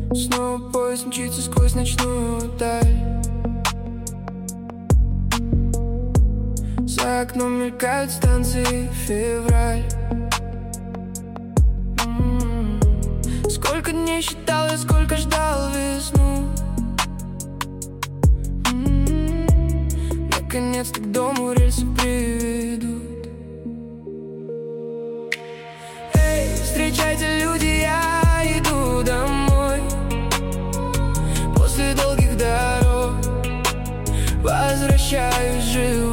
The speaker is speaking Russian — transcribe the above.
Снова поезд мчится сквозь ночную даль. За окном мелькают станции, февраль. Сколько дней считал я, сколько ждал весну. Наконец-то к дому рельсы приведут. Эй, встречайте, люди, я иду домой. После долгих дорог возвращаюсь живым.